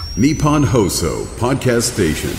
Nippon Hoso Podcast Station.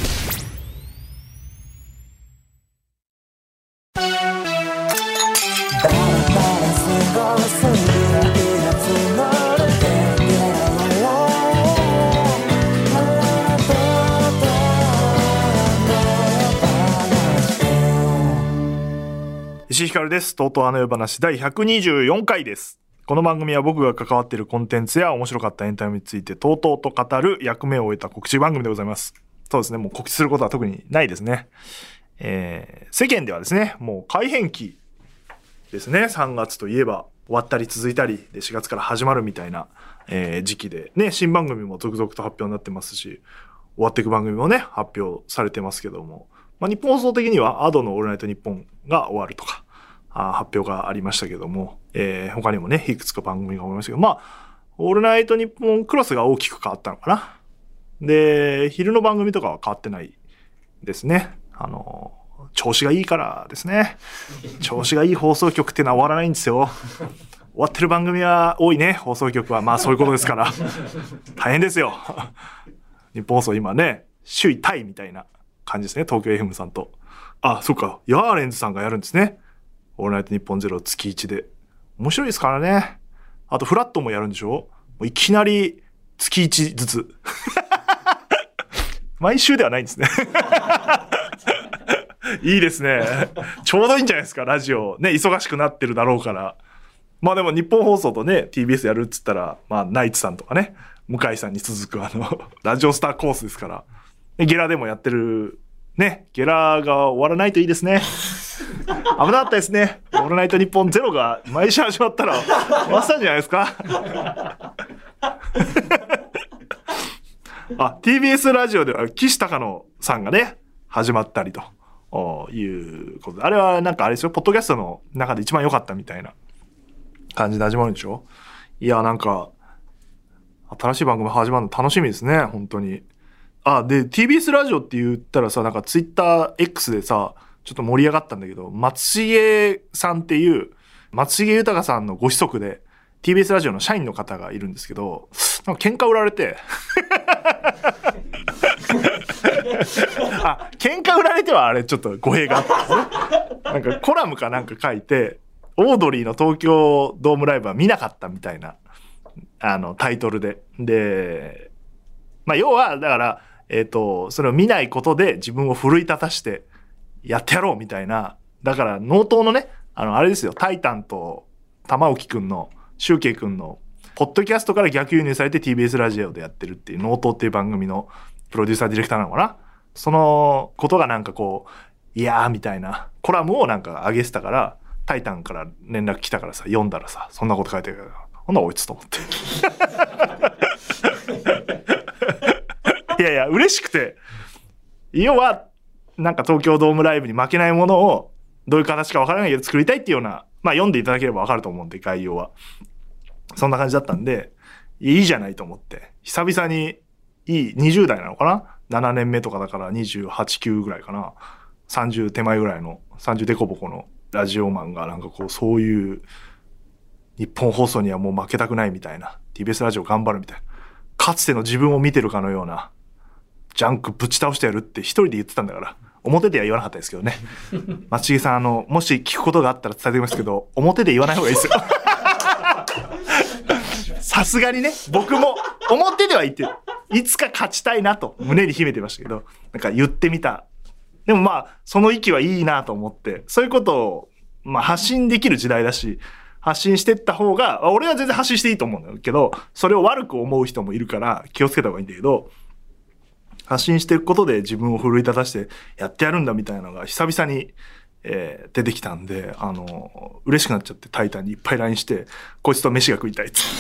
石井ひかるです。とうとうあの世話第124回です。この番組は僕が関わっているコンテンツや面白かったエンタメについてとうとうと語る役目を終えた告知番組でございます。そうですね、もう告知することは特にないですね。世間ではですね、もう改編期ですね。3月といえば終わったり続いたりで4月から始まるみたいな、時期でね、新番組も続々と発表になってますし、終わっていく番組もね発表されてますけども、日本放送的にはAdoのオールナイトニッポンが終わるとか発表がありましたけども、他にもねいくつか番組が終わりましたけど、オールナイトニッポンクロスが大きく変わったのかな。で、昼の番組とかは変わってないですね。調子がいいからですね。調子がいい放送局っていうのは終わらないんですよ。終わってる番組は多いね、放送局は。そういうことですから大変ですよ。日本放送今ね首位タイみたいな感じですね、東京 FM さんと。そうか、ヤーレンズさんがやるんですね、オールナイトニッポンゼロ月1で。面白いですからね。あとフラットもやるんでしょ。もういきなり月1ずつ毎週ではないんですねいいですね。ちょうどいいんじゃないですか、ラジオね忙しくなってるだろうから。でも日本放送とね TBS やるっつったら、ナイツさんとかね向井さんに続くラジオスターコースですから。ゲラでもやってるね、ゲラが終わらないといいですね。危なかったですね。オールナイトニッポンゼロが毎週始まったら終わったんじゃないですか。TBS ラジオでは岸高野さんがね始まったりということで、あれはなんかあれですよ、ポッドキャストの中で一番良かったみたいな感じで始まるんでしょ。いや、なんか新しい番組始まるの楽しみですね、本当に。で TBS ラジオって言ったらさ、なんか TwitterX でさちょっと盛り上がったんだけど、松重さんっていう松重豊さんのご子息で TBS ラジオの社員の方がいるんですけど、なんか喧嘩売られて喧嘩売られてはあれちょっと語弊があったんですね。なんかコラムかなんか書いて、オードリーの東京ドームライブは見なかったみたいなタイトルで、要はだからそれを見ないことで自分を奮い立たしてやってやろうみたいな。だから納刀のねあれですよ、タイタンと玉置くんのシュウケイくんのポッドキャストから逆輸入されて TBS ラジオでやってるっていう納刀っていう番組のプロデューサーディレクターなのかな。そのことがなんかこういやーみたいなコラムをなんか上げてたから、タイタンから連絡来たからさ読んだらさ、そんなこと書いてるから、ほんなおいつと思っていや嬉しくて、要はなんか東京ドームライブに負けないものをどういう形か分からないけど作りたいっていうような、読んでいただければ分かると思うんで、概要はそんな感じだったんで、いいじゃないと思って、久々にいい20代なのかな、7年目とかだから28、9ぐらいかな、30手前ぐらいの30デコボコのラジオマンがなんかこう、そういう日本放送にはもう負けたくないみたいな、 TBS ラジオ頑張るみたいな、かつての自分を見てるかのようなジャンクぶち倒してやるって一人で言ってたんだから、表では言わなかったですけどね。松重さんもし聞くことがあったら伝えておきますけど、表で言わない方がいいですよ。さすがにね、僕も表では言っていつか勝ちたいなと胸に秘めてましたけど、なんか言ってみた。でもその域はいいなと思って、そういうことを発信できる時代だし、発信してった方が、俺は全然発信していいと思うんだけど、それを悪く思う人もいるから気をつけた方がいいんだけど、発信していくことで自分を奮い立たしてやってやるんだみたいなのが久々に、出てきたんで、嬉しくなっちゃって、タイタンにいっぱい LINE して、こいつと飯が食いたいっつ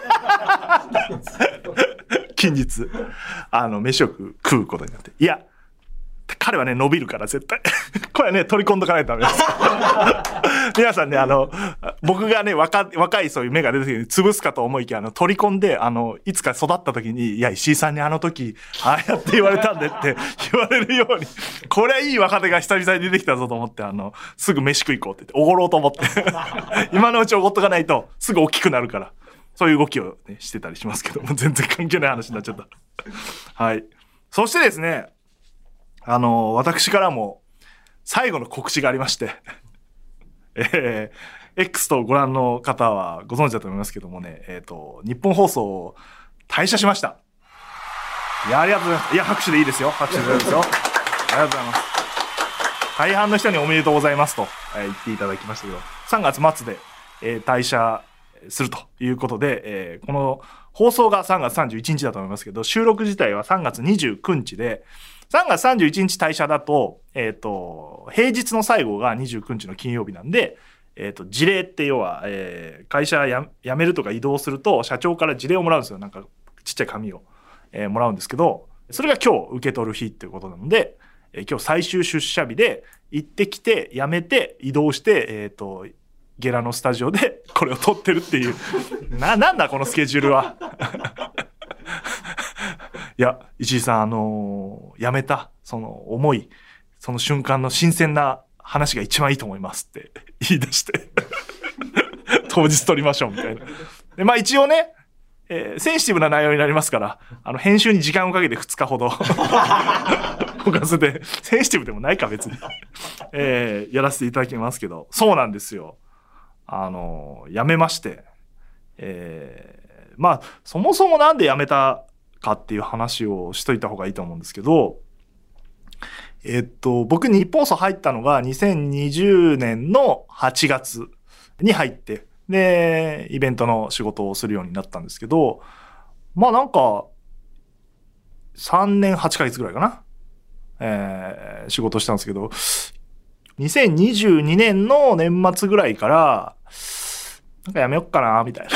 って近日飯を食うことになって、いや彼はね伸びるから絶対これはね取り込んどかないとダメです皆さんね僕がね若いそういう芽が出た時に潰すかと思いきや取り込んでいつか育った時に、いや石井さんに時ああやって言われたんでって言われるように、これはいい若手が久々に出てきたぞと思って、すぐ飯食い行こうって言っておごろうと思って今のうちおごっとかないとすぐ大きくなるから、そういう動きを、ね、してたりしますけども、全然関係ない話になっちゃったはい。そしてですね、私からも最後の告知がありまして、X とご覧の方はご存知だと思いますけどもね、日本放送を退社しました。いや、ありがとうございます。いや、拍手でいいですよ。拍手でいいですよ。ありがとうございます。大半の人におめでとうございますと、言っていただきましたけど、3月末で、退社するということで、この放送が3月31日だと思いますけど、収録自体は3月29日で、3月31日退社だと、平日の最後が29日の金曜日なんで、辞令って要は、会社辞めるとか移動すると社長から辞令をもらうんですよ。なんかちっちゃい紙を、もらうんですけど、それが今日受け取る日っていうことなので、今日最終出社日で行ってきて辞めて移動して、ゲラのスタジオでこれを撮ってるっていうなんだこのスケジュールはいや石井さん辞めたその思いその瞬間の新鮮な話が一番いいと思いますって言い出して当日撮りましょうみたいなでまあ一応ね、センシティブな内容になりますから編集に時間をかけて2日ほど置かせてセンシティブでもないか別に、やらせていただきますけどそうなんですよ辞めまして、まあそもそもなんで辞めたかっていう話をしといた方がいいと思うんですけど僕日本放送入ったのが2020年の8月に入ってでイベントの仕事をするようになったんですけどまあなんか3年8ヶ月ぐらいかな、仕事したんですけど2022年の年末ぐらいからなんかやめよっかなみたいな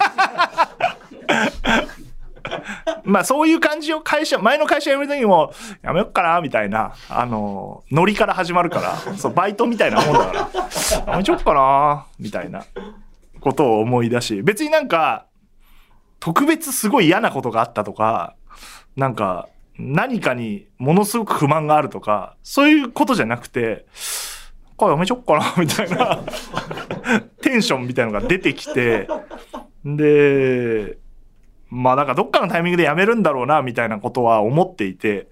まあそういう感じを前の会社辞める時もやめよっかなみたいなノリから始まるからそうバイトみたいなもんだからやめちゃおっかなみたいなことを思い出し別になんか特別すごい嫌なことがあったとかなんか何かにものすごく不満があるとかそういうことじゃなくてこれやめちゃおっかなみたいなテンションみたいなのが出てきてでまあなんかどっかのタイミングでやめるんだろうなみたいなことは思っていて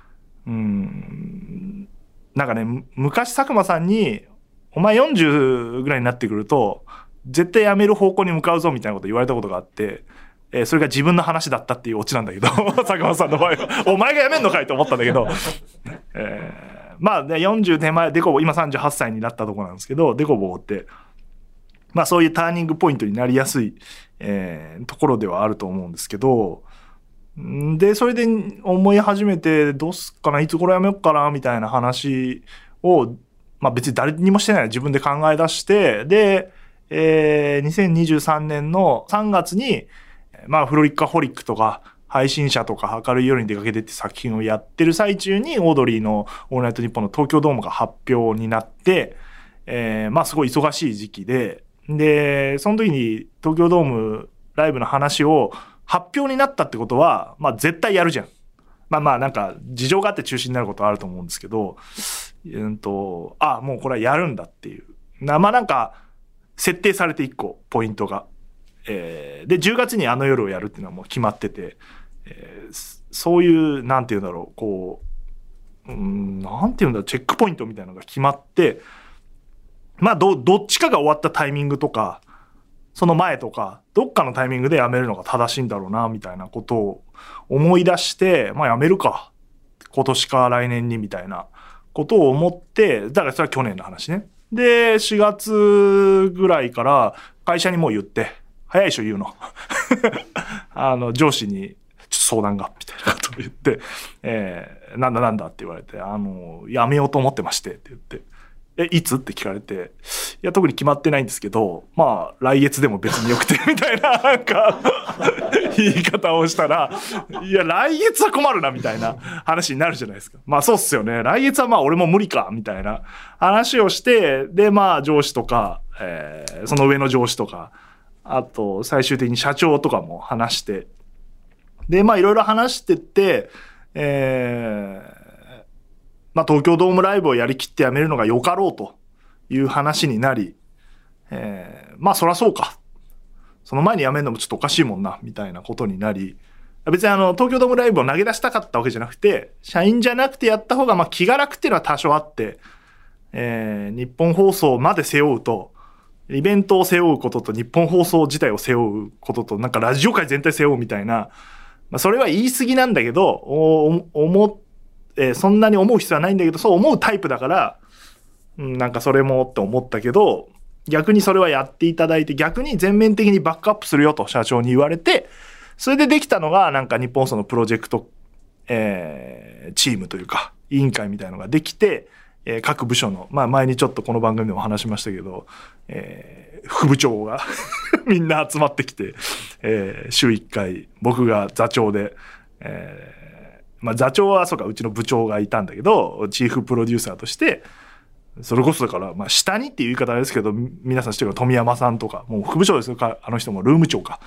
なんかね昔佐久間さんにお前40ぐらいになってくると絶対やめる方向に向かうぞみたいなこと言われたことがあってそれが自分の話だったっていうオチなんだけど佐久間さんの場合はお前がやめんのかいと思ったんだけどまあね40手前デコボ今38歳になったところなんですけどデコボってまあそういうターニングポイントになりやすい、ところではあると思うんですけどでそれで思い始めてどうすっかないつ頃やめよっかなみたいな話をまあ別に誰にもしてない自分で考え出してで、2023年の3月にまあフロリカホリックとか配信者とか明るい夜に出かけてって作品をやってる最中にオードリーのオールナイトニッポンの東京ドームが発表になって、まあすごい忙しい時期でその時に東京ドームライブの話を発表になったってことはまあ絶対やるじゃん。まあなんか事情があって中止になることはあると思うんですけどもうこれはやるんだっていうまあなんか設定されて1個ポイントが。で10月に夜をやるっていうのはもう決まってて、そういうなんていうんだろうこうなんていうんだチェックポイントみたいなのが決まってまあどっちかが終わったタイミングとかその前とかどっかのタイミングでやめるのが正しいんだろうなみたいなことを思い出してまあやめるか今年か来年にみたいなことを思ってだからそれは去年の話ね。で4月ぐらいから会社にもう言って早いでしょ言うの上司にちょっと相談がみたいなことを言って、なんだって言われてやめようと思ってましてって言っていつって聞かれていや特に決まってないんですけどまあ来月でも別によくてみたいななんか言い方をしたらいや来月は困るなみたいな話になるじゃないですか。まあそうっすよね来月はまあ俺も無理かみたいな話をしてでまあ上司とか、その上の上司とかあと最終的に社長とかも話してでまあいろいろ話してってまあ東京ドームライブをやりきってやめるのがよかろうという話になりまあそりゃそうかその前にやめるのもちょっとおかしいもんなみたいなことになり別に東京ドームライブを投げ出したかったわけじゃなくて、社員じゃなくてやった方が気が楽っていうのは多少あって、日本放送まで背負うと、イベントを背負うことと日本放送自体を背負うことと、なんかラジオ界全体背負うみたいな、それは言い過ぎなんだけど、そんなに思う必要はないんだけど、そう思うタイプだから、なんかそれもって思ったけど、逆にそれはやっていただいて、逆に全面的にバックアップするよと社長に言われて、それでできたのがなんか日本放送のプロジェクト、チームというか委員会みたいなのができて、各部署の、前にちょっとこの番組でも話しましたけど、副部長がみんな集まってきて、週1回僕が座長で、座長はそうか、うちの部長がいたんだけど、チーフプロデューサーとして、それこそだから、下にっていう言い方ですけど、皆さん知ってる富山さんとか、もう副部長ですよ、あの人もルーム長か。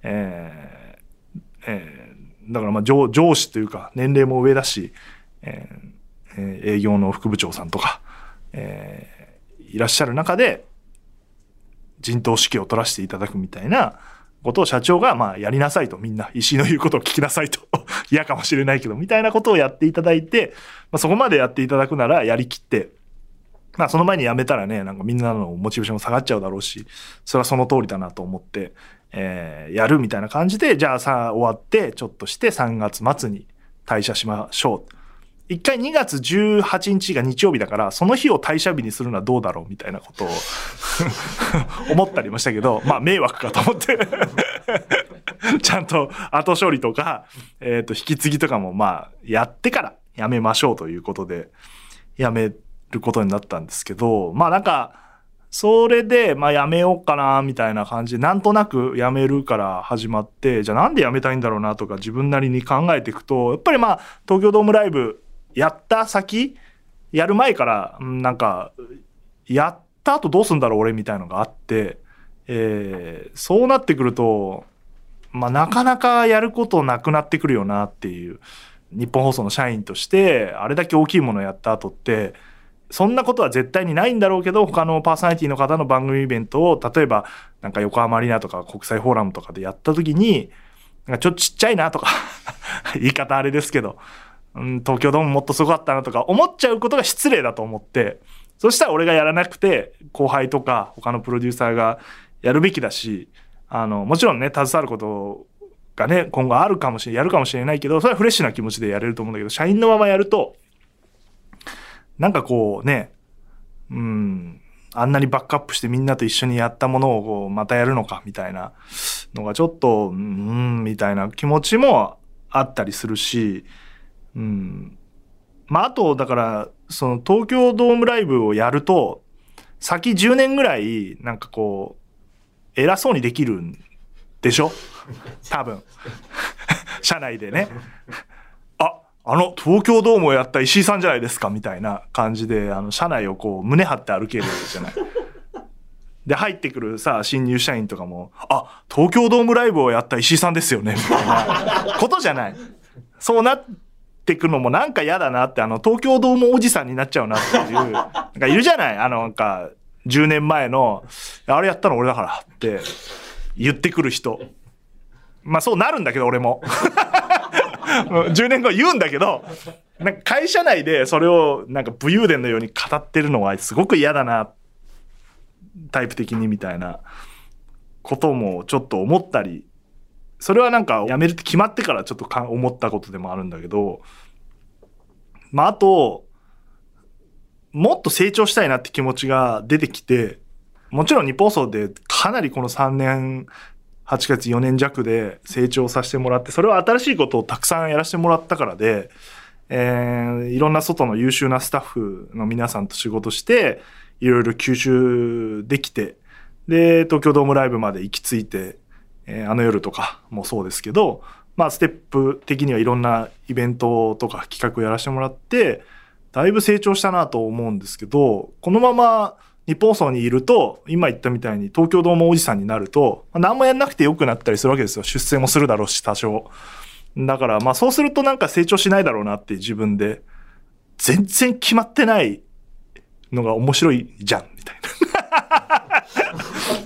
だから上司というか、年齢も上だし、営業の副部長さんとか、いらっしゃる中で、陣頭指揮を取らせていただくみたいなことを社長がやりなさいと、みんな石井の言うことを聞きなさいと嫌かもしれないけどみたいなことをやっていただいて、そこまでやっていただくならやりきって、その前に辞めたらね、なんかみんなのモチベーションも下がっちゃうだろうし、それはその通りだなと思って、やるみたいな感じで、じゃあ終わってちょっとして3月末に退社しましょう。一回2月18日が日曜日だから、その日を退社日にするのはどうだろうみたいなことを思ったりもしたけど、迷惑かと思ってちゃんと後処理とか、引き継ぎとかもやってからやめましょうということでやめることになったんですけど、なんかそれでやめようかなみたいな感じで、なんとなくやめるから始まって、じゃあなんでやめたいんだろうなとか自分なりに考えていくと、やっぱり東京ドームライブやった先、やる前からなんかやった後どうすんだろう俺みたいのがあって、そうなってくるとなかなかやることなくなってくるよなっていう。日本放送の社員としてあれだけ大きいものをやった後って、そんなことは絶対にないんだろうけど、他のパーソナリティの方の番組イベントを例えばなんか横浜アリーナとか国際フォーラムとかでやった時に、なんかちょっとちっちゃいなとか言い方あれですけど、東京ドームもっとすごかったなとか思っちゃうことが失礼だと思って、そしたら俺がやらなくて後輩とか他のプロデューサーがやるべきだし、もちろんね携わることがね今後やるかもしれないけど、それはフレッシュな気持ちでやれると思うんだけど、社員のままやるとなんかこうね、あんなにバックアップしてみんなと一緒にやったものをこうまたやるのかみたいなのがちょっとみたいな気持ちもあったりするし、あとだからその東京ドームライブをやると先10年ぐらいなんかこう偉そうにできるんでしょ多分社内でね東京ドームをやった石井さんじゃないですかみたいな感じで社内をこう胸張って歩けるじゃないで入ってくる新入社員とかも東京ドームライブをやった石井さんですよねみたいなことじゃない。そうなってくのもなんか嫌だなって、東京ドームおじさんになっちゃうなっていうなんかいるじゃない、なんか10年前のあれやったの俺だからって言ってくる人。そうなるんだけど俺も10年後言うんだけど、なんか会社内でそれをなんか武勇伝のように語ってるのはすごく嫌だなタイプ的にみたいなこともちょっと思ったり、それはなんか辞めるって決まってからちょっと思ったことでもあるんだけど、あともっと成長したいなって気持ちが出てきて、もちろん日本放送でかなりこの3年8ヶ月4年弱で成長させてもらって、それは新しいことをたくさんやらせてもらったからで、いろんな外の優秀なスタッフの皆さんと仕事していろいろ吸収できて、で東京ドームライブまで行き着いて、夜とかもそうですけど、ステップ的にはいろんなイベントとか企画をやらせてもらってだいぶ成長したなと思うんですけど、このまま日本放送にいると今言ったみたいに東京ドームおじさんになると、何もやんなくてよくなったりするわけですよ。出世もするだろうし多少。だからそうするとなんか成長しないだろうなって自分で、全然決まってないのが面白いじゃんみたいな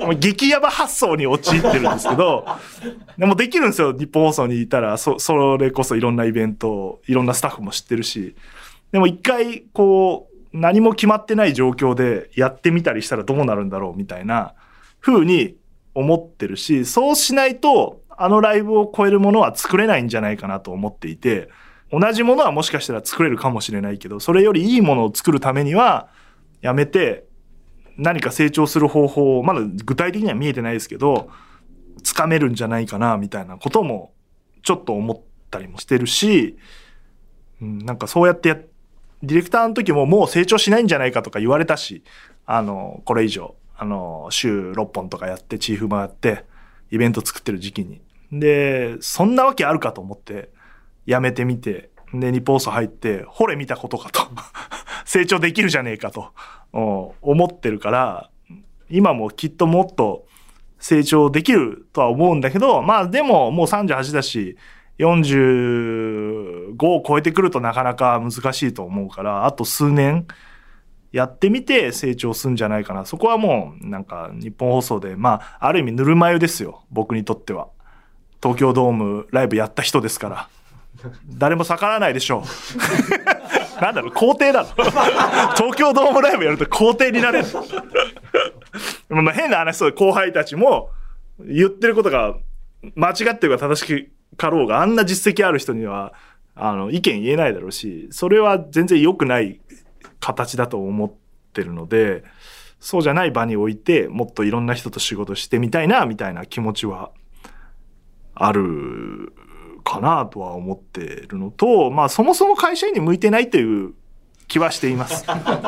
激ヤバ発想に陥ってるんですけど、でもできるんですよ。日本放送にいたら、それこそいろんなイベント、いろんなスタッフも知ってるし。でも一回、こう、何も決まってない状況でやってみたりしたらどうなるんだろうみたいな風に思ってるし、そうしないと、あのライブを超えるものは作れないんじゃないかなと思っていて、同じものはもしかしたら作れるかもしれないけど、それよりいいものを作るためには、やめて、何か成長する方法を、まだ具体的には見えてないですけど、つかめるんじゃないかな、みたいなことも、ちょっと思ったりもしてるし、なんかそうやってディレクターの時ももう成長しないんじゃないかとか言われたし、これ以上、週6本とかやって、チーフもやって、イベント作ってる時期に。で、そんなわけあるかと思って、やめてみて、で、日本放送入って、ほれ見たことかと。成長できるじゃねえかと思ってるから、今もきっともっと成長できるとは思うんだけど、まあでももう38だし、45を超えてくるとなかなか難しいと思うから、あと数年やってみて成長するんじゃないかな。そこはもうなんか日本放送で、まあある意味ぬるま湯ですよ。僕にとっては。東京ドームライブやった人ですから。誰も逆らわないでしょう。なんだろう、皇帝だろ。東京ドームライブやると皇帝になれる。まあ変な話、そう後輩たちも言ってることが間違ってるか正しかろうが、あんな実績ある人には意見言えないだろうし、それは全然良くない形だと思ってるので、そうじゃない場においてもっといろんな人と仕事してみたいなみたいな気持ちはあるかなとは思ってるのと、まあそもそも会社員に向いてないという気はしています。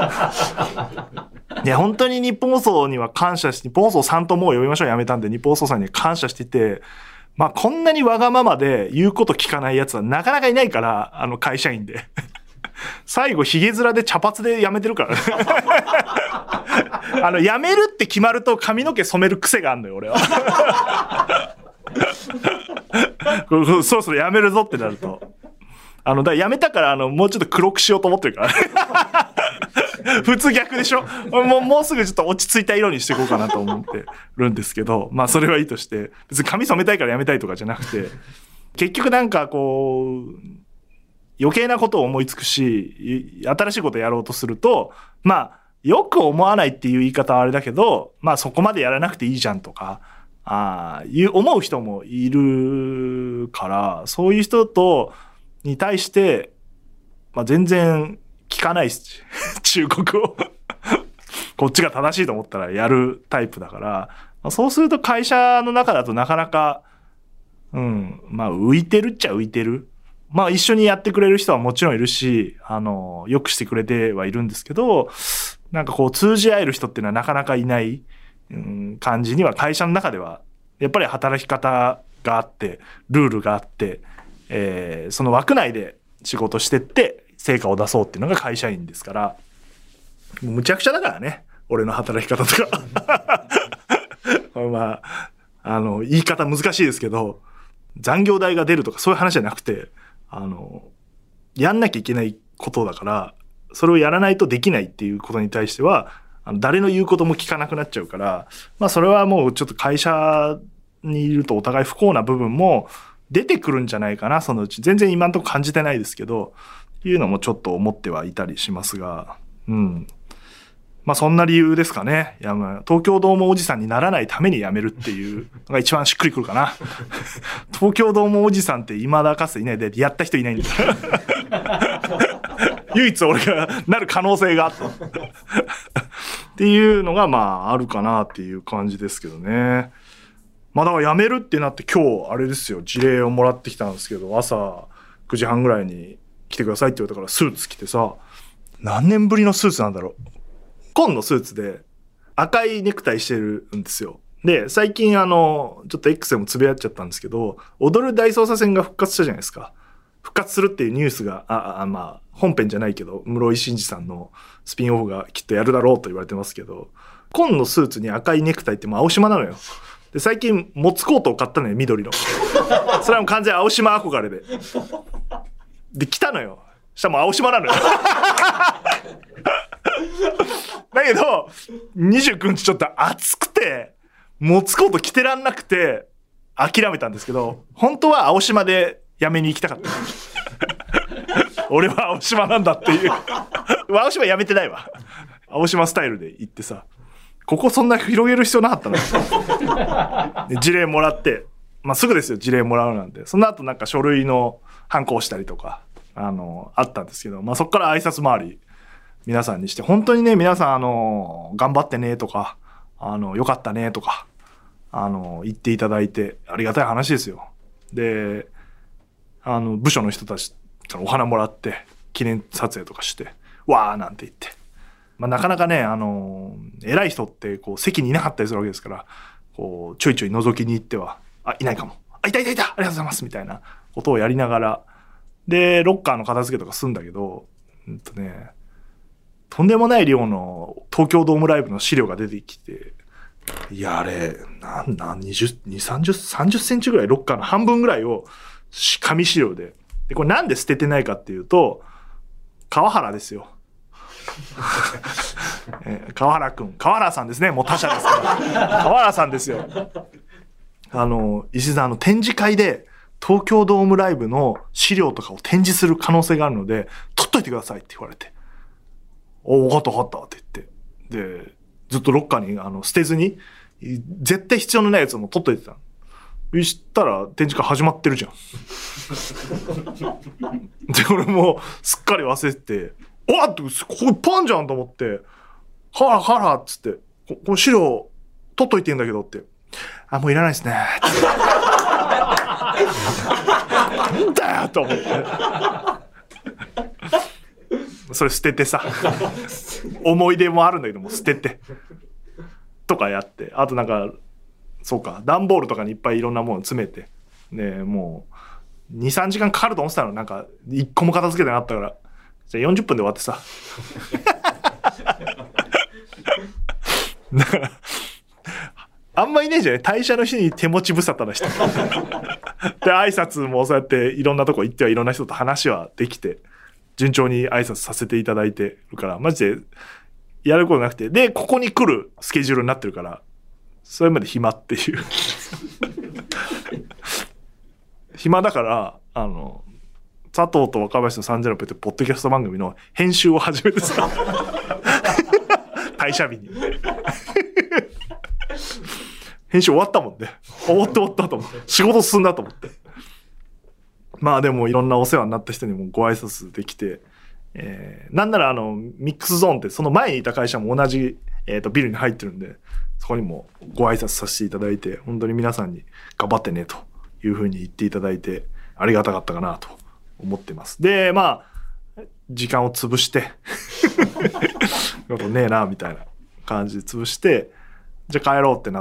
いや本当に日本放送には感謝して、日本放送さんともう呼びましょうやめたんで、日本放送さんに感謝してて、まあこんなにわがままで言うこと聞かないやつはなかなかいないから、会社員で。最後ヒゲ面で茶髪で辞めてるからね。辞めるって決まると髪の毛染める癖があるのよ、俺は。そろそろ辞めるぞってなると。だから辞めたからもうちょっと黒くしようと思ってるから。普通逆でしょ。もうすぐちょっと落ち着いた色にしていこうかなと思ってるんですけど、まあそれはいいとして、別に髪染めたいから辞めたいとかじゃなくて、結局なんかこう、余計なことを思いつくし、新しいことをやろうとすると、まあ、よく思わないっていう言い方はあれだけど、まあそこまでやらなくていいじゃんとか、思う人もいるから、そういう人に対して、まあ全然聞かないし、忠告を。こっちが正しいと思ったらやるタイプだから、まあ、そうすると会社の中だとなかなか、まあ浮いてるっちゃ浮いてる。まあ一緒にやってくれる人はもちろんいるし、よくしてくれてはいるんですけど、なんかこう通じ合える人っていうのはなかなかいない、感じには会社の中では、やっぱり働き方があって、ルールがあって、その枠内で仕事してって成果を出そうっていうのが会社員ですから、もうむちゃくちゃだからね、俺の働き方とか。まあ、言い方難しいですけど、残業代が出るとかそういう話じゃなくて、やんなきゃいけないことだから、それをやらないとできないっていうことに対しては、誰の言うことも聞かなくなっちゃうから、まあそれはもうちょっと会社にいるとお互い不幸な部分も出てくるんじゃないかな、そのうち。全然今のところ感じてないですけど、いうのもちょっと思ってはいたりしますが、まあそんな理由ですかね。東京ドームおじさんにならないために辞めるっていうのが一番しっくりくるかな。東京ドームおじさんって未だかつていないで、やった人いないんだから。唯一俺がなる可能性があった。っていうのがまああるかなっていう感じですけどね。まあだから辞めるってなって今日あれですよ、辞令をもらってきたんですけど、朝9時半ぐらいに来てくださいって言われたからスーツ着てさ、何年ぶりのスーツなんだろう。紺のスーツで赤いネクタイしてるんですよ。で、最近ちょっと X でもつぶやっちゃったんですけど、踊る大捜査線が復活したじゃないですか。復活するっていうニュースが、まあ、本編じゃないけど、室井慎二さんのスピンオフがきっとやるだろうと言われてますけど、紺のスーツに赤いネクタイってもう青島なのよ。で、最近、モツコートを買ったのよ、緑の。それはもう完全青島憧れで。で、来たのよ。したらもう青島なのよ。だけど、29日ちょっと暑くて、 持つコート着てらんなくて諦めたんですけど、本当は青島でやめに行きたかった俺は青島なんだっていう青島やめてないわ。青島スタイルで行ってさ、ここそんな広げる必要なかったので辞令もらって、まあすぐですよ辞令もらうなんで。その後なんか書類のハンコをしたりとかあったんですけど、まあそこから挨拶回り皆さんにして、本当にね皆さん頑張ってねとかよかったねとか言っていただいてありがたい話ですよ。で部署の人たちからお花もらって記念撮影とかしてわーなんて言って、まあ、なかなかね偉い人ってこう席にいなかったりするわけですから、こうちょいちょい覗きに行っては、あいないかも、あいたいたいたありがとうございますみたいなことをやりながら、でロッカーの片付けとかするんだけど、とんでもない量の東京ドームライブの資料が出てきて、いやあれ30センチぐらい、ロッカーの半分ぐらいを紙資料で、これなんで捨ててないかっていうと、川原ですよ川原さんですね、もう他社ですから川原さんですよ。石井さん展示会で東京ドームライブの資料とかを展示する可能性があるので取っといてくださいって言われて、分かった分かったって言って、でずっとロッカーに捨てずに絶対必要のないやつも取っといてたの。そしたら展示会始まってるじゃんで俺もうすっかり忘れてて、おっってここパンじゃんと思って、はらっつって、この資料取っといてんだけどって、あもういらないですねなんだよと思ってそれ捨ててさ思い出もあるんだけども捨ててとかやって、あとなんかそうか段ボールとかにいっぱいいろんなもの詰めて、ねもう 2,3 時間かかると思ってたの、なんか1個も片付けてなかったから、じゃあ40分で終わってさだからあんまいねえじゃん、退社の日に手持ち無沙汰な人で挨拶もそうやっていろんなとこ行ってはいろんな人と話はできて順調に挨拶させていただいてるから、マジでやることなくて、でここに来るスケジュールになってるから、それまで暇っていう暇だから佐藤と若林と30分ってポッドキャスト番組の編集を始めてさ退社日に編集終わったもんね、終わったと思って、仕事進んだと思って、まあでもいろんなお世話になった人にもご挨拶できて、なんならミックスゾーンってその前にいた会社も同じ、ビルに入ってるんで、そこにもご挨拶させていただいて、本当に皆さんに頑張ってねというふうに言っていただいてありがたかったかなと思ってます。でまあ時間を潰してことねえなみたいな感じで潰して、じゃあ帰ろうってなって、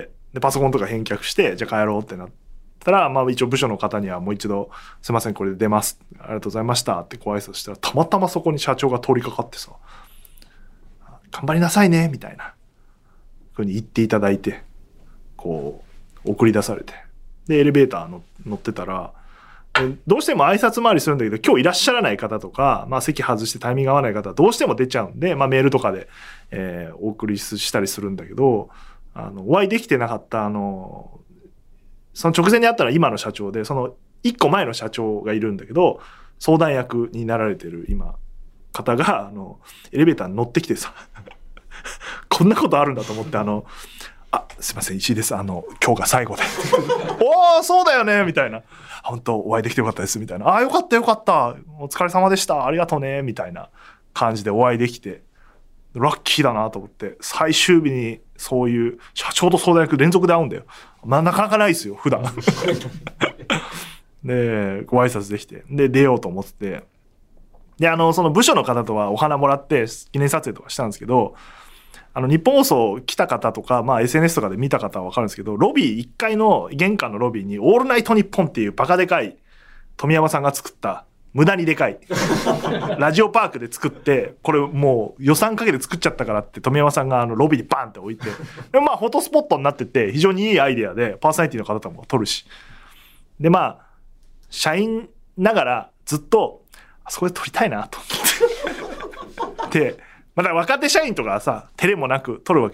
でパソコンとか返却して、じゃあ帰ろうってなったら、まあ一応部署の方にはもう一度すいませんこれで出ますありがとうございましたってご挨拶したら、たまたまそこに社長が通りかかってさ、頑張りなさいねみたいなふうに言っていただいて、こう送り出されて、でエレベーター乗ってたら、どうしても挨拶回りするんだけど今日いらっしゃらない方とか、まあ、席外してタイミング合わない方はどうしても出ちゃうんで、まあ、メールとかで、お送りしたりするんだけど、お会いできてなかったその直前に会ったのは今の社長で、その1個前の社長がいるんだけど、相談役になられてる今方がエレベーターに乗ってきてさこんなことあるんだと思って、すいません石井です、今日が最後でおーそうだよねみたいな、本当お会いできてよかったですみたいな、よかったよかったお疲れ様でしたありがとうねみたいな感じでお会いできて、ラッキーだなと思って、最終日にそういう社長と相談役連続で会うんだよ、まあなかなかないですよ普段でご挨拶できて、で出ようと思ってて、でその部署の方とはお花もらって記念撮影とかしたんですけど、日本放送来た方とか、まあ、SNS とかで見た方は分かるんですけど、ロビー1階の玄関のロビーにオールナイトニッポンっていうバカでかい富山さんが作った無駄にでかいラジオパークで作って、これもう予算かけて作っちゃったからって富山さんがロビーにバンって置いて、でまあフォトスポットになってて非常にいいアイデアで、パーソナリティの方とも撮るし、でまあ社員ながらずっとあそこで撮りたいなと思ってでまだ若手社員とかはさ照れもなく撮るわけ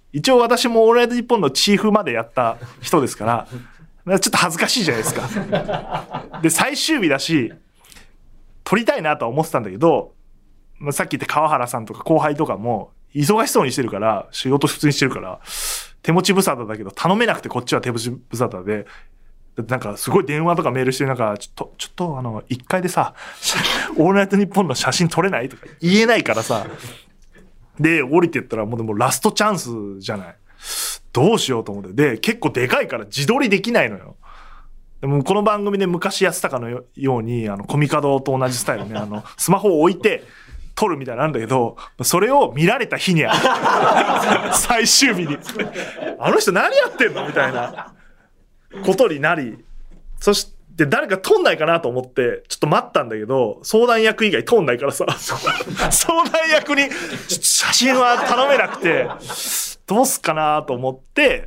一応私もオールナイトニッポンのチーフまでやった人ですからちょっと恥ずかしいじゃないですか。で最終日だし撮りたいなとは思ってたんだけど、さっき言った川原さんとか後輩とかも忙しそうにしてるから、仕事普通にしてるから手持ち無沙汰だけど頼めなくて、こっちは手持ち無沙汰で、なんかすごい電話とかメールして、なんかちょっと1階でさオールナイトニッポンの写真撮れないとか言えないからさ、で降りてったらもうでもラストチャンスじゃない、どうしようと思って、で結構でかいから自撮りできないのよ。でもこの番組で昔やってたかのようにコミカドと同じスタイルね、スマホを置いて撮るみたいなんだけど、それを見られた日に最終日にあの人何やってんのみたいなことになり、そして誰か撮んないかなと思ってちょっと待ったんだけど、相談役以外撮んないからさ相談役に写真は頼めなくてどうすっかなと思って、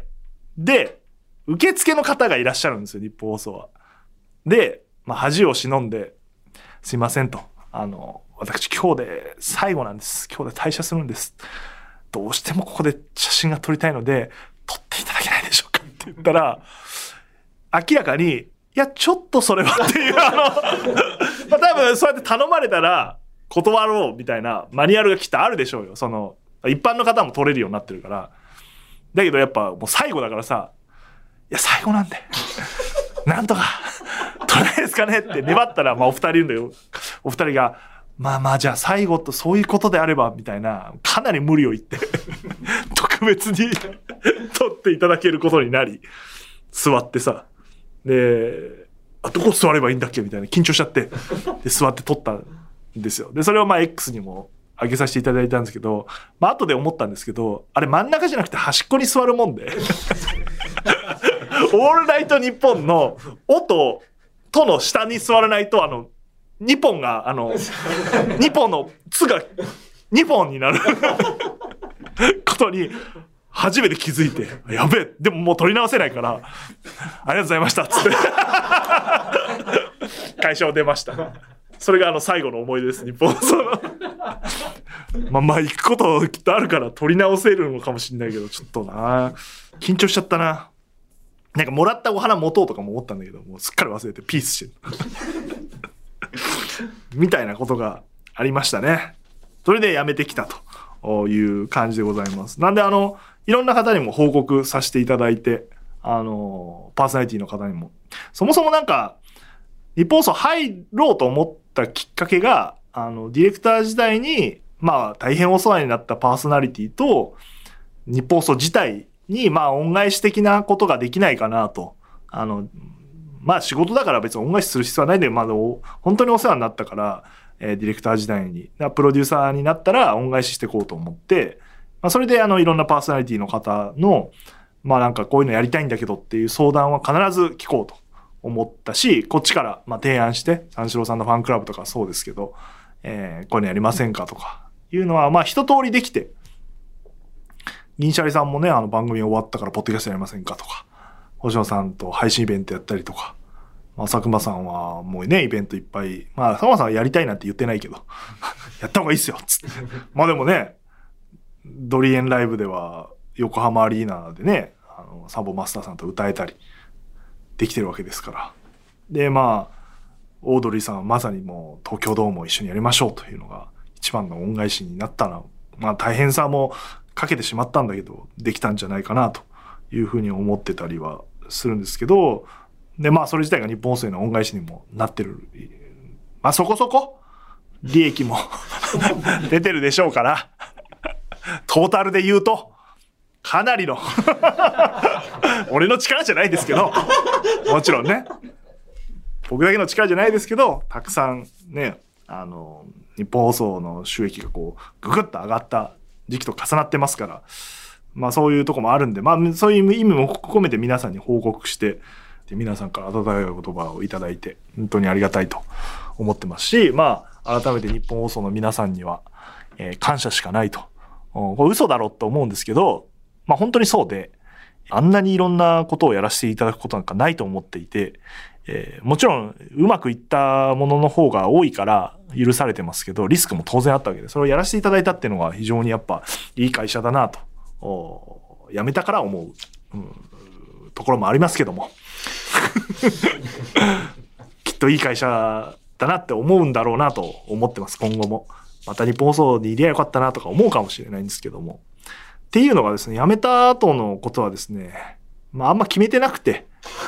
で受付の方がいらっしゃるんですよ、日本放送は。で、恥を忍んで、すいませんと、私今日で最後なんです、今日で退社するんです、どうしてもここで写真が撮りたいので撮っていただけないでしょうかって言ったら、明らかにいやちょっとそれはっていう多分そうやって頼まれたら断ろうみたいなマニュアルがきっとあるでしょうよ。一般の方も撮れるようになってるから。だけどやっぱもう最後だからさ、いや最後なんでなんとか撮れないですかねって粘ったら、お二人いるんだよ。お二人がじゃあ最後とそういうことであればみたいな、かなり無理を言って特別に撮っていただけることになり、座ってさ、でどこ座ればいいんだっけみたいな緊張しちゃって、で座って撮ったんですよ。でそれをX にも上げさせていただいたんですけど、後で思ったんですけど、あれ真ん中じゃなくて端っこに座るもんでオールナイトニッポンの音との下に座らないと、ニポンがニポンの「つ」がニポンになることに初めて気づいて、やべえ、でももう撮り直せないからありがとうございましたっつって会社を出ました。それが最後の思い出です、日本。行くこときっとあるから撮り直せるのかもしれないけど、ちょっとな緊張しちゃったな。なんかもらったお花持とうとかも思ったんだけど、もうすっかり忘れてピースしてるみたいなことがありましたね。それで辞めてきたという感じでございます。なんでいろんな方にも報告させていただいて、パーソナリティの方にも、そもそもなんか日本放送入ろうと思ったきっかけが、ディレクター時代に大変お世話になったパーソナリティと日本放送自体に恩返し的なことができないかなと。仕事だから別に恩返しする必要はないんだけど、本当にお世話になったから、ディレクター時代にプロデューサーになったら恩返ししていこうと思って、それでいろんなパーソナリティの方のなんかこういうのやりたいんだけどっていう相談は必ず聞こうと思ったし、こっちから提案して、三四郎さんのファンクラブとかそうですけど、こういうのやりませんかとかいうのは一通りできて、銀シャリさんもね、番組終わったからポッドキャストやりませんかとか、星野さんと配信イベントやったりとか、佐久間さんはもうねイベントいっぱい、佐久間さんはやりたいなんて言ってないけどやった方がいいっすよっつってでもね、ドリエンライブでは横浜アリーナでね、サボマスターさんと歌えたりできてるわけですから。でオードリーさんはまさにもう東京ドームを一緒にやりましょうというのが一番の恩返しになったの。大変さもかけてしまったんだけどできたんじゃないかなというふうに思ってたりはするんですけど、でそれ自体が日本放送への恩返しにもなってる、そこそこ利益も出てるでしょうからトータルで言うとかなりの俺の力じゃないですけど、もちろんね僕だけの力じゃないですけど、たくさんね日本放送の収益がこうググッと上がった時期と重なってますから、そういうとこもあるんで、そういう意味も込めて皆さんに報告して、で皆さんから温かい言葉をいただいて本当にありがたいと思ってますし、改めて日本放送の皆さんには、感謝しかないと。これ嘘だろと思うんですけど、本当にそうで、あんなにいろんなことをやらせていただくことなんかないと思っていて、もちろんうまくいったものの方が多いから許されてますけど、リスクも当然あったわけで、それをやらせていただいたっていうのが非常にやっぱいい会社だなと辞めたから思う、ところもありますけどもきっといい会社だなって思うんだろうなと思ってます。今後もまた日本放送にいりゃよかったなとか思うかもしれないんですけども、っていうのがですね、辞めた後のことはですね、あんま決めてなくて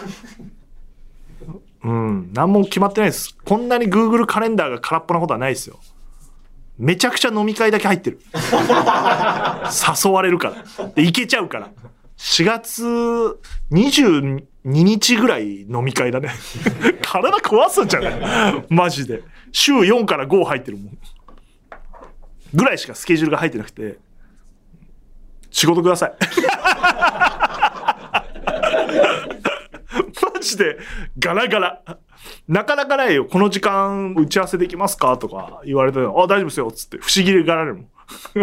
何も決まってないです。こんなに Google カレンダーが空っぽなことはないですよ。めちゃくちゃ飲み会だけ入ってる誘われるからで行けちゃうから。4月22日ぐらい飲み会だね体壊すんじゃないマジで。週4から5入ってるもんぐらいしかスケジュールが入ってなくて、仕事くださいマジでガラガラ。なかなかないよ。この時間打ち合わせできますかとか言われたら、大丈夫ですよっつって不思議がられるもん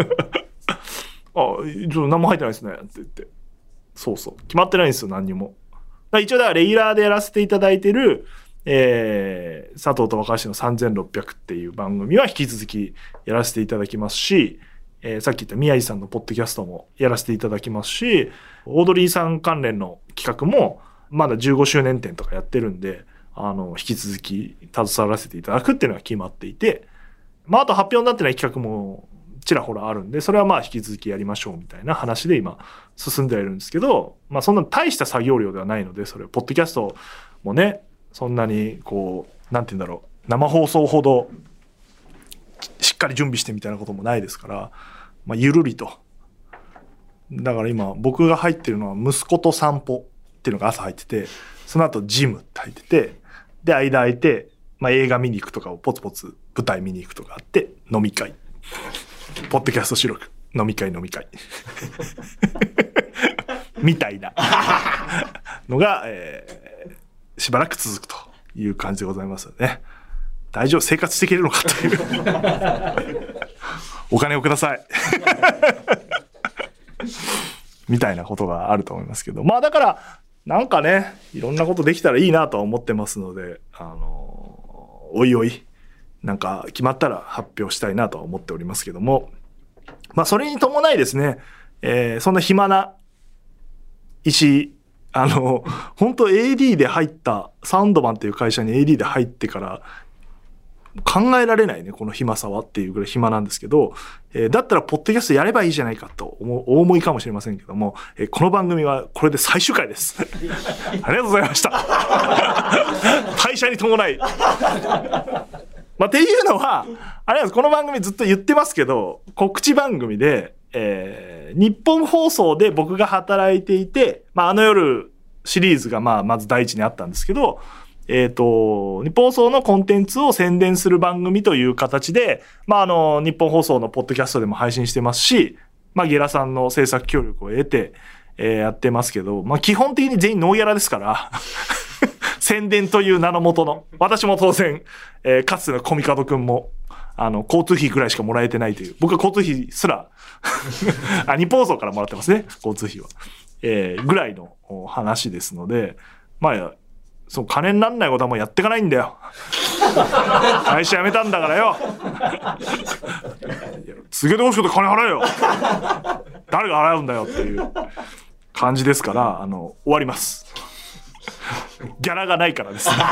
何も入ってないですねって言って、そう決まってないんですよ、何にも。一応だからレギュラーでやらせていただいてる、佐藤と若林の3600っていう番組は引き続きやらせていただきますし、さっき言った宮治さんのポッドキャストもやらせていただきますし、オードリーさん関連の企画もまだ15周年展とかやってるんで、引き続き携わらせていただくっていうのが決まっていて、あと発表になってない企画もちらほらあるんで、それは引き続きやりましょうみたいな話で今進んではいるんですけど、そんな大した作業量ではないので、それポッドキャストもね、そんなになんて言うんだろう、生放送ほどしっかり準備してみたいなこともないですから、ゆるりと。だから今僕が入ってるのは息子と散歩っていうのが朝入ってて、その後ジムって入ってて、で間空いて、映画見に行くとかをポツポツ舞台見に行くとかあって、飲み会、ポッドキャスト収録、飲み会みたいなのが、しばらく続くという感じでございますよね。大丈夫、生活していけるのかというお金をくださいみたいなことがあると思いますけど、だからなんかね、いろんなことできたらいいなとは思ってますので、おいおいなんか決まったら発表したいなとは思っておりますけども、それに伴いですね、そんな暇な石、本当 AD で入ったサウンドマンっていう会社に AD で入ってから考えられないね、この暇さはっていうぐらい暇なんですけど、だったらポッドキャストやればいいじゃないかとお思いかもしれませんけども、この番組はこれで最終回ですありがとうございました退社に伴いっていうのはあれなんです。この番組ずっと言ってますけど、告知番組で、日本放送で僕が働いていて、夜シリーズがまず第一にあったんですけど、日本放送のコンテンツを宣伝する番組という形で、日本放送のポッドキャストでも配信してますし、ゲラさんの制作協力を得て、やってますけど、基本的に全員ノーギャラですから宣伝という名のもとの、私も当然、かつてのコミカドくんも交通費ぐらいしかもらえてないという、僕は交通費すら日本放送からもらってますね、交通費は、ぐらいの話ですので、そう金にならないことはもうやっていかないんだよ会社辞めたんだからよ続けてほしくて金払えよ誰が払うんだよっていう感じですから、終わりますギャラがないからですね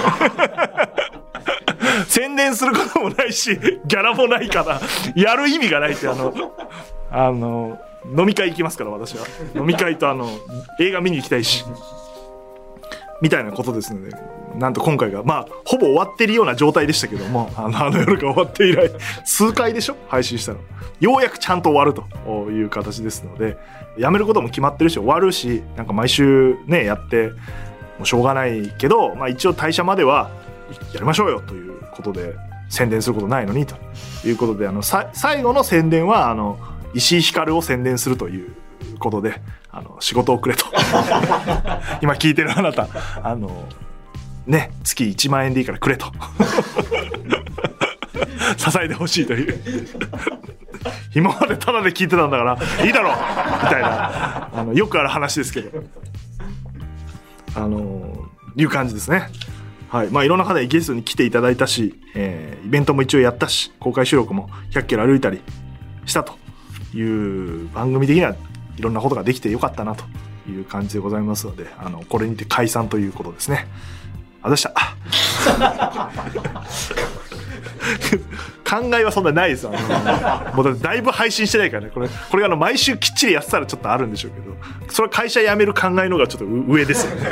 宣伝することもないしギャラもないからやる意味がないって、飲み会行きますから、私は飲み会と映画見に行きたいしみたいなことですので、なんと今回がほぼ終わってるような状態でしたけども、夜が終わって以来数回でしょ、配信したの。ようやくちゃんと終わるという形ですので、やめることも決まってるし終わるし、なんか毎週ねやってもうしょうがないけど、一応退社まではやりましょうよということで、宣伝することないのにということで、最後の宣伝は石井ひかるを宣伝するということで、仕事をくれと今聞いてるあなた、ね、月1万円でいいからくれと支えてほしいという今までタダで聞いてたんだからいいだろうみたいなよくある話ですけど、いう感じですね。はい、いろんな方にゲストに来ていただいたし、イベントも一応やったし、公開収録も100キロ歩いたりしたという番組的にはいろんなことができてよかったなという感じでございますので、これにて解散ということですね。あざした考えはそんなないですよ。もうだいぶ配信してないからね。これが毎週きっちりやってたらちょっとあるんでしょうけど、それは会社辞める考えの方がちょっと上ですよね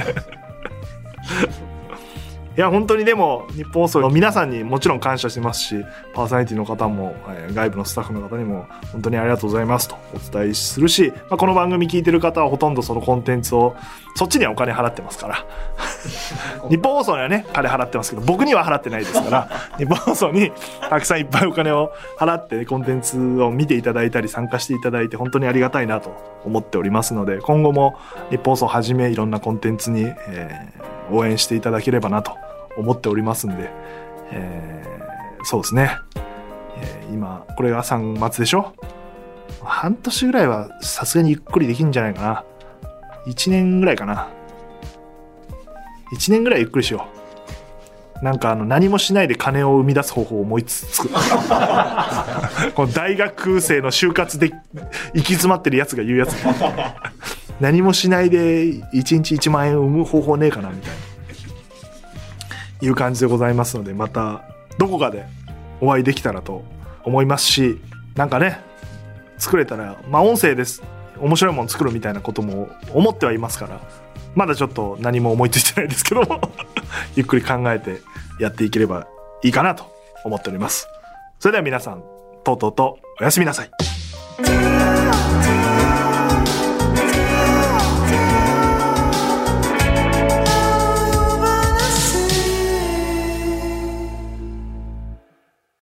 いや本当にでも日本放送の皆さんにもちろん感謝してますし、パーソナリティの方も、外部のスタッフの方にも本当にありがとうございますとお伝えするし、この番組聞いてる方はほとんどそのコンテンツをそっちにはお金払ってますから日本放送にはね金払ってますけど、僕には払ってないですから日本放送にたくさんいっぱいお金を払ってコンテンツを見ていただいたり参加していただいて本当にありがたいなと思っておりますので、今後も日本放送をはじめいろんなコンテンツに、応援していただければなと思っておりますんで、そうですね、今これが3月でしょ。半年ぐらいはさすがにゆっくりできるんじゃないかな。1年ぐらいかな。1年ぐらいゆっくりしよう。なんか何もしないで金を生み出す方法を思いつつこの大学生の就活で行き詰まってるやつが言うやつ何もしないで1日1万円を生む方法ねえかなみたいないう感じでございますので、またどこかでお会いできたらと思いますし、なんかね作れたら音声です面白いもの作るみたいなことも思ってはいますから、まだちょっと何も思いついてないですけどもゆっくり考えてやっていければいいかなと思っております。それでは皆さんとうとうとおやすみなさい。